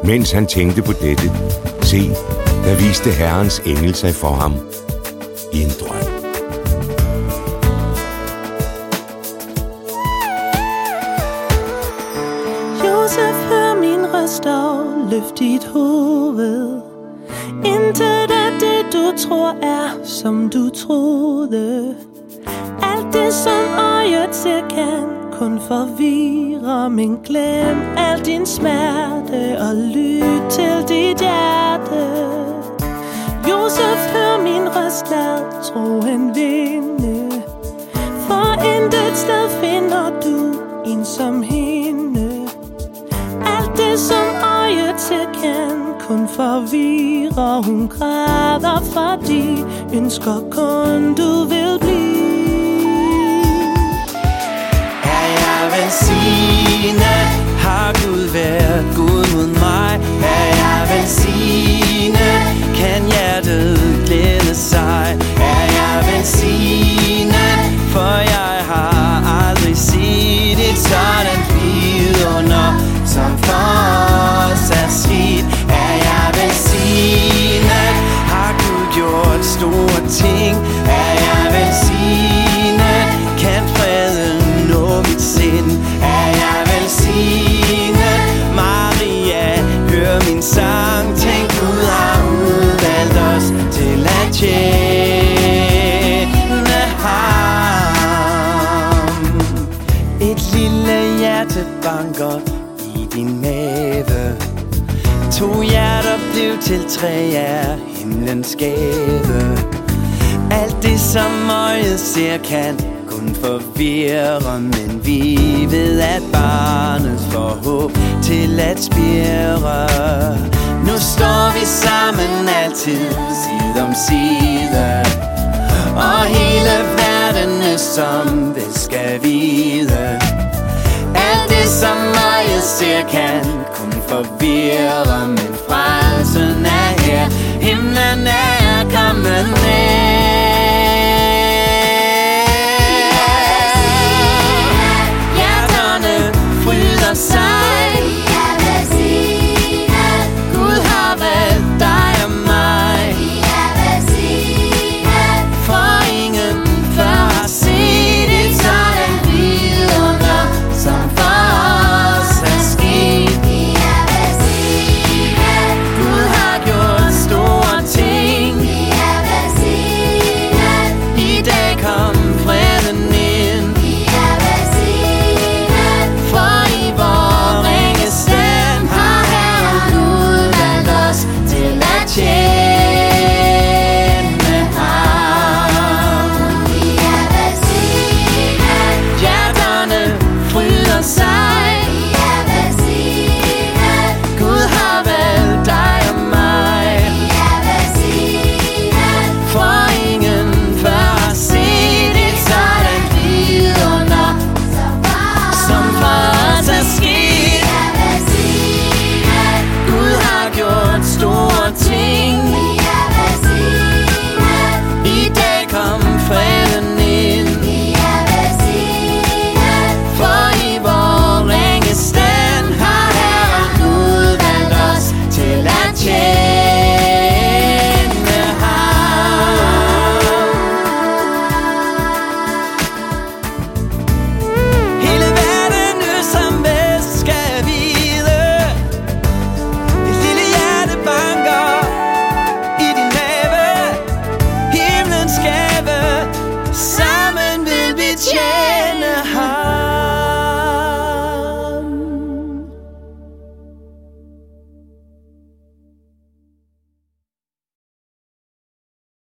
Mens han tænkte på dette, se, der viste Herrens engel sig for ham i en drøm. Josef, hør min røst og løft dit hoved. Intet af det du tror er som du troede. Alt det som øjet ser kan kun forvirre, men glem al din smerte og lyt til dit hjerte. Josef, hør min røst, lad troen vinde. For intet sted finder du en som hende. Alt det som øjet ser kan kun forvirre. Hun græder, fordi ønsker kun du vil blive. Er jeg velsignet? Har Gud været god mod mig? Er jeg velsignet? Kan hjertet glæde sig? Er jeg velsignet? For jeg har aldrig set et sådan vidunder, som for os er sket. Er jeg velsignet? Har Gud gjort store ting? Er jeg velsignet? Kan freden nå mit sind? Er jeg velsignet? Maria, hør min sang. Tænk, Gud har udvalgt os til at tjene ham. Et lille hjerte banker i din mave. 2 hjerter blev til 3 af himlens gave. Alt det som øjet ser kan kun forvirre, men vi ved at barnet får håb til at spire. Nu står vi sammen altid side om side, og hele verden er som det skal vide. Alt det som øjet ser kan kun forvirre, men frelsen